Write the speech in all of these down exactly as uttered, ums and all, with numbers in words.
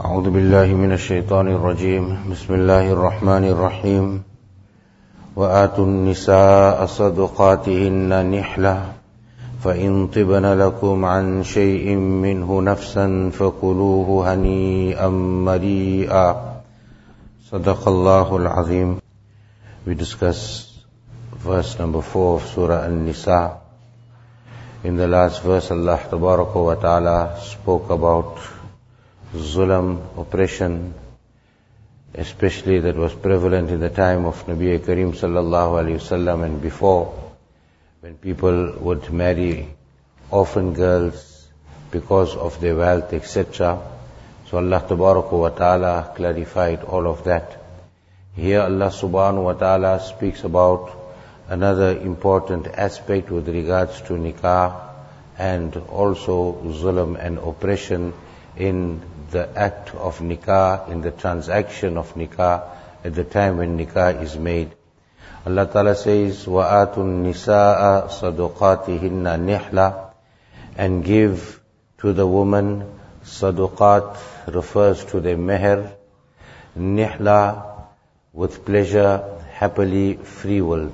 أعوذ بالله من الشيطان الرجيم بسم الله الرحمن الرحيم وآتوا النساء صدقاتهن نحلة فإن طبن لكم عن شيء منه نفسا فكلوه هنيئا مريئا صدق الله العظيم. We discuss verse number four of Surah An-Nisa. In the last verse, Allah Tabaraka wa Ta'ala spoke about Zulam, oppression, especially that was prevalent in the time of Nabi Kareem Sallallahu Alaihi Wasallam and before, when people would marry orphan girls because of their wealth, et cetera. So Allah Tabaraka wa Ta'ala clarified all of that. Here Allah Subhanahu wa Ta'ala speaks about another important aspect with regards to nikah and also zulam and oppression in the act of nikah, in the transaction of nikah, at the time when nikah is made. Allah Ta'ala says, وَآتُوا النِّسَاءَ صَدُقَاتِهِنَّ نِحْلَةً, and give to the woman saduqat, refers to the meher, nihla, with pleasure, happily, free will.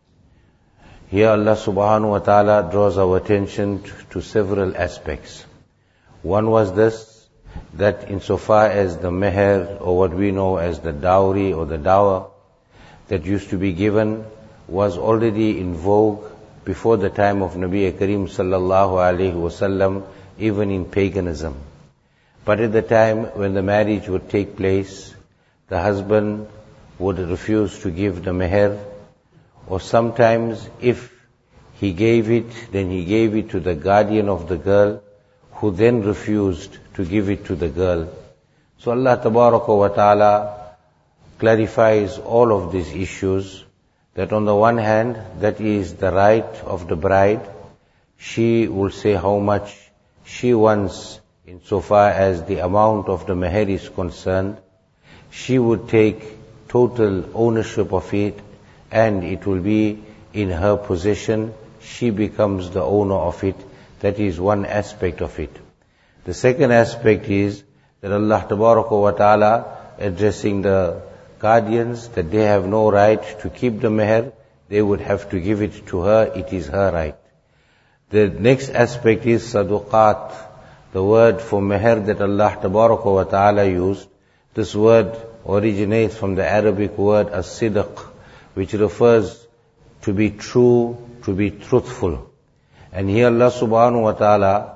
Here Allah Subhanahu wa Ta'ala draws our attention to, to several aspects. One was this, that insofar as the meher, or what we know as the dowry or the dower, that used to be given, was already in vogue before the time of Nabi Kareem Sallallahu Alaihi Wasallam, even in paganism. But at the time when the marriage would take place, the husband would refuse to give the meher, or sometimes if he gave it, then he gave it to the guardian of the girl, who then refused to give it to the girl. So Allah Tabaraka wa Ta'ala clarifies all of these issues, that on the one hand, that is the right of the bride. She will say how much she wants insofar as the amount of the meher is concerned. She would take total ownership of it, and it will be in her possession. She becomes the owner of it. That is one aspect of it. The second aspect is that Allah Tabaraka wa Ta'ala addressing the guardians, that they have no right to keep the meher, they would have to give it to her, it is her right. The next aspect is saduqat, the word for meher that Allah Tabaraka wa Ta'ala used. This word originates from the Arabic word as-sidq, which refers to be true, to be truthful. And here Allah Subhanahu wa Ta'ala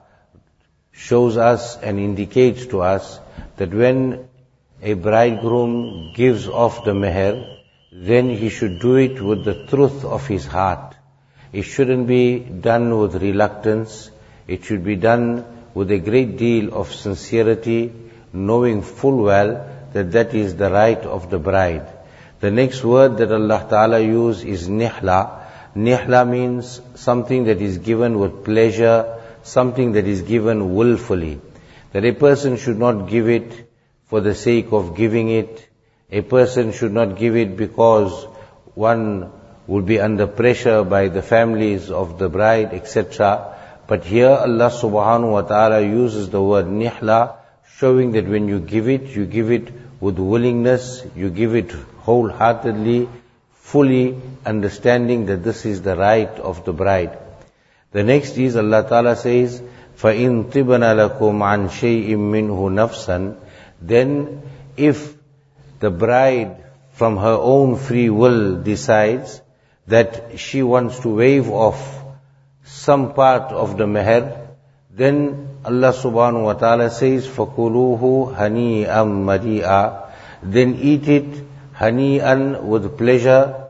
shows us and indicates to us that when a bridegroom gives off the meher, then he should do it with the truth of his heart. It shouldn't be done with reluctance. It should be done with a great deal of sincerity, knowing full well that that is the right of the bride. The next word that Allah Ta'ala used is nihla. Nihla means something that is given with pleasure, something that is given willfully. That a person should not give it for the sake of giving it. A person should not give it because one would be under pressure by the families of the bride, et cetera. But here Allah Subhanahu wa Ta'ala uses the word nihla, showing that when you give it, you give it with willingness, you give it wholeheartedly, fully understanding that this is the right of the bride. The next is Allah Ta'ala says, فَإِن طِبْنَ لَكُمْ عَنْ شَيْءٍ مِّنْهُ نَفْسًا, then if the bride from her own free will decides that she wants to waive off some part of the meher, then Allah Subhanahu wa Ta'ala says, فَكُلُوهُ هَنِيئًا مَرِيئًا, then eat it hani'an, with pleasure,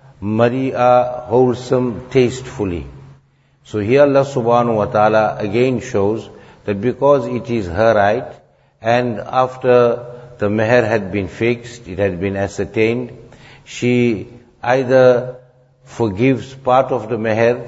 mari'a, wholesome, tastefully. So here Allah Subhanahu wa Ta'ala again shows that because it is her right, and after the meher had been fixed, it had been ascertained, she either forgives part of the meher,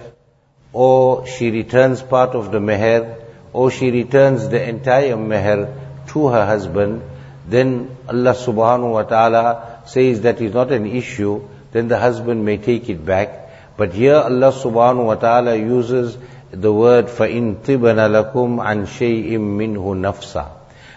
or she returns part of the meher, or she returns the entire meher to her husband, then Allah Subhanahu wa Ta'ala says that is not an issue, then the husband may take it back. But here Allah Subhanahu wa Ta'ala uses the word فَإِن طِبْنَ لَكُمْ عَنْ شَيْءٍ مِّنْهُ نَفْسًا,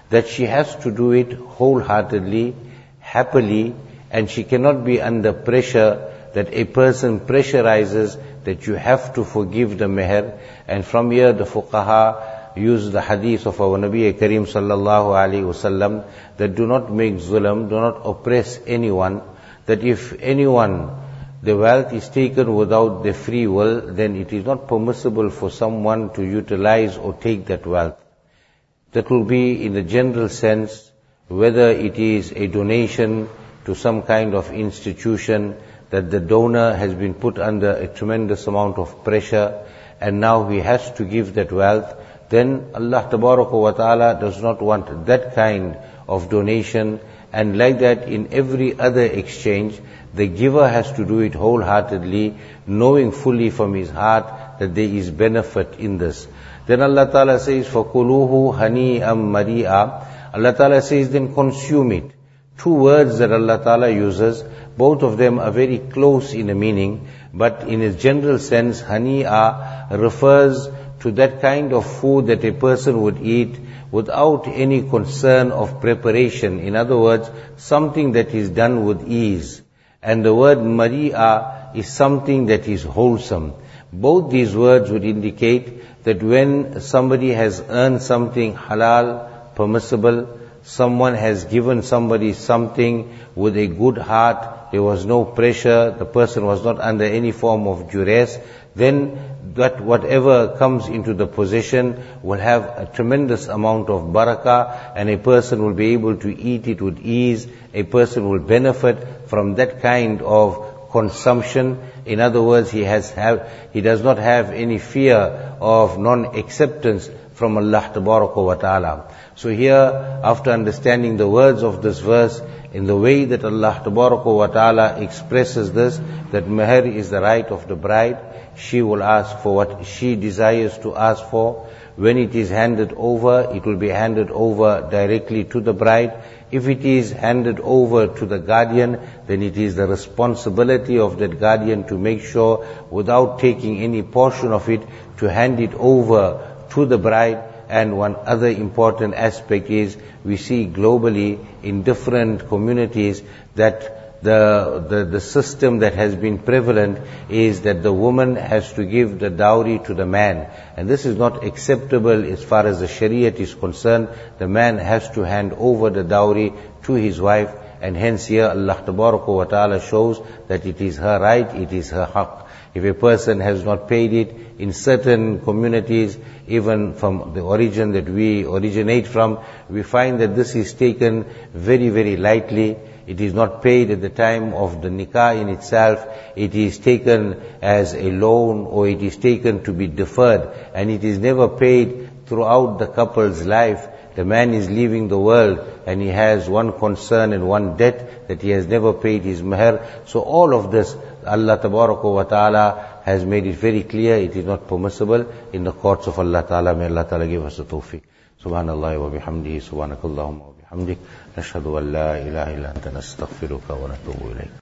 that she has to do it wholeheartedly, happily, and she cannot be under pressure, that a person pressurizes that you have to forgive the meher. And from here the fuqaha use the hadith of our Nabi Kareem sallallahu alaihi wasallam, that do not make zulm, do not oppress anyone, that if anyone, the wealth is taken without their free will, then it is not permissible for someone to utilize or take that wealth. That will be in the general sense, whether it is a donation to some kind of institution, that the donor has been put under a tremendous amount of pressure, and now he has to give that wealth, then Allah Tabaraka wa Ta'ala does not want that kind of donation. And like that, in every other exchange, the giver has to do it wholeheartedly, knowing fully from his heart that there is benefit in this. Then Allah Ta'ala says, فَكُلُوهُ هَنِيئًا مَرِيئًا. Allah Ta'ala says, then consume it. Two words that Allah Ta'ala uses, both of them are very close in a meaning, but in a general sense, hani'a refers to that kind of food that a person would eat without any concern of preparation. In other words, something that is done with ease. And the word mari'a is something that is wholesome. Both these words would indicate that when somebody has earned something halal, permissible, someone has given somebody something with a good heart, there was no pressure, the person was not under any form of duress, then that whatever comes into the possession will have a tremendous amount of barakah, and a person will be able to eat it with ease, a person will benefit from that kind of consumption. In other words, he has have, he does not have any fear of non-acceptance from Allah Tabaraka wa Ta'ala. So here, after understanding the words of this verse, in the way that Allah Tabaraka wa Ta'ala expresses this, that meher is the right of the bride, she will ask for what she desires to ask for. When it is handed over, it will be handed over directly to the bride. If it is handed over to the guardian, then it is the responsibility of that guardian to make sure, without taking any portion of it, to hand it over to the bride. And one other important aspect is, we see globally in different communities that the, the, the system that has been prevalent is that the woman has to give the dowry to the man. And this is not acceptable as far as the Shariat is concerned. The man has to hand over the dowry to his wife, and hence here Allah Tabaraka wa Ta'ala shows that it is her right, it is her haqq. If a person has not paid it, in certain communities, even from the origin that we originate from, we find that this is taken very, very lightly. It is not paid at the time of the nikah in itself. It is taken as a loan, or it is taken to be deferred, and it is never paid throughout the couple's life. The man is leaving the world and he has one concern and one debt, that he has never paid his meher. So all of this, Allah Tabaraka wa Ta'ala has made it very clear, it is not permissible in the courts of Allah Ta'ala. May Allah Ta'ala give us the tawfiq. Subhanallah wa bihamdihi, subhanakallahumma wa bihamdik, nashhadu an la ilaha illa anta nastaghfiruka wa natubu ilayk.